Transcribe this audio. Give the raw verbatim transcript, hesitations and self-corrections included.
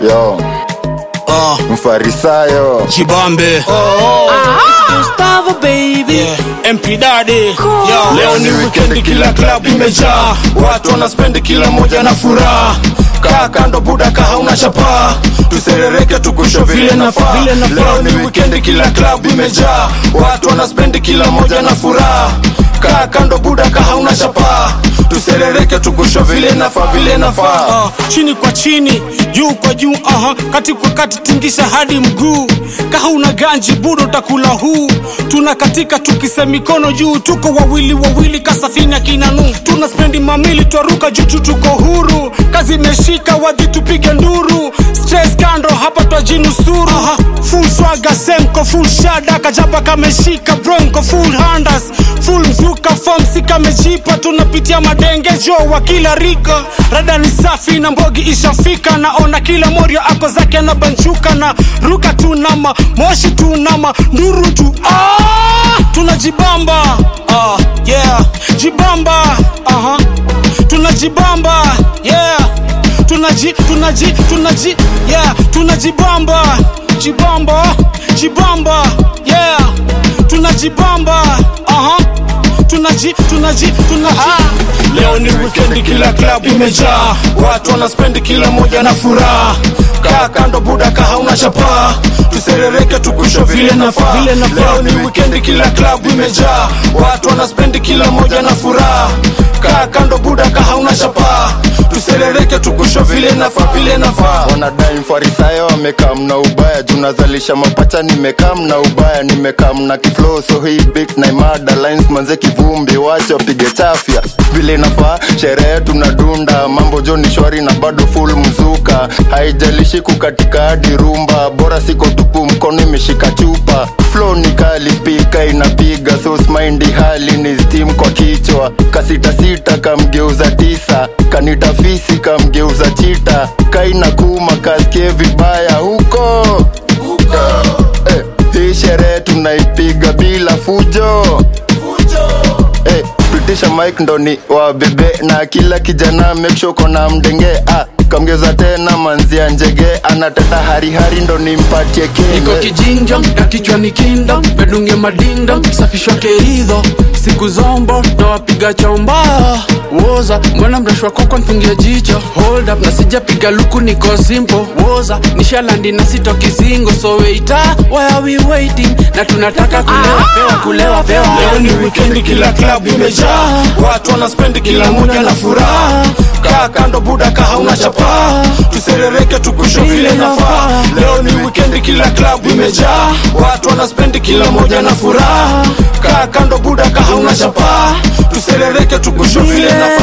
Yo, uh, Mfarisayo Jibambe, oh, oh. Ah, Gustavo baby, yeah. M P Daddy, cool. Yo, leo ni weekend, kila club imejaa, watu wanaspendi, kila moja na furaha. Kaa kando buda, kaa hauna chapa, tuserereke tukusho vile nafaa. Leo ni weekend, kila club imejaa, watu wanaspendi, kila moja na furaha. Kaa kando buda, kaa hauna chapa, tuserereke tukusho vile nafaa, vile nafaa. Uh, chini kwa chini, juu kwa juu, aha, kati kwa kati, tingisha hadi mguu. Kaha una ganji budo utakula huu. Tunakatika tukise mikono juu, tuko wawili wawili kasafina kinanu. Tunaspendi mamili twaruka juu, tuko huru. Kazi imeshika wadhi tupige nduru. Stress kando hapa twajinusuru. Aha, full swagger semko, full shada kajaba kameshika bronco, full handers, full mzuka form sika mejipa. Tunapitia madenge jo wa kila rika. Rada ni safi na mbogi ishafika. Naona kila morio ako zake na banchuka. Na ruka tunama, moshi tunama, nduru tu ah, tunajibamba ah, yeah, jibamba aha, tunajibamba yeah, tunaji tunaji tunaji yeah, tunajibamba jibamba jibamba yeah, tunajibamba aha, tunaji tunaji tunaji. Leo ni weekend, kila club imejaa, watu wanaspendi, kila moja na furaha. Kaa kando buda, kaa hauna chapa, tuserereke tukusho vile nafaa. Leo ni weekend, kila club imejaa, watu wanaspendi, kila moja na furaha. Kaa kando buda, kaa hauna chapa, tuserereke tukusho vile nafaa, vile nafaa. wanadai Mfarisayo amekam na ubaya, junazalisha mapacha nimekam na ubaya. Nimekam na kiflow so hii big na imada lines manze kivumbi, wacha pige chafya vile nafaa. Sherehe tunadunda, mambo joni shwari na bado full mzuka. Haijalishi kukatika hadi rumba, bora siko tupu mkono imeshika chupa. Flow ni kali, pika inapiga, so smindy hali ni steam kwa kichwa. Kasita sita kamgeuza tisa, kanita fisi kamgeuza chita. Kaina kuma kasike vibaya huko huko. Eh, hii sherehe tunaipiga bila fujo fujo. Eh, pitisha mic ndo ni wa bebe na kila kijana make sure kona mdenge. Ah, kamgeuza tena manzia njege, anateta hari hari ndo nimpatie kenge. Niko kijinjo, na kichwa ni kingdom, bedunge madingdom, safishwa keridho. Siku zombo, na wapiga chomba Woza, mbona mrashwa koko nfungia jicho. Hold up, na sija piga luku niko simple. Woza, nishalandi na sito kizingo. So waiter, why are we waiting? Na tunataka kulewa pewa, kulewa pewa. Leo ni weekend, kila club imejaa, watu wanaspendi, kila moja na furaha. Kaa kando buda, kaa hauna chapa, tuserereke tukusho vile nafaa. Leo ni weekend, kila club imejaa, watu wanaspendi, kila moja na furaha. Kaa kando buda, kaa hauna chapa, tuserereke tukusho vile nafaa.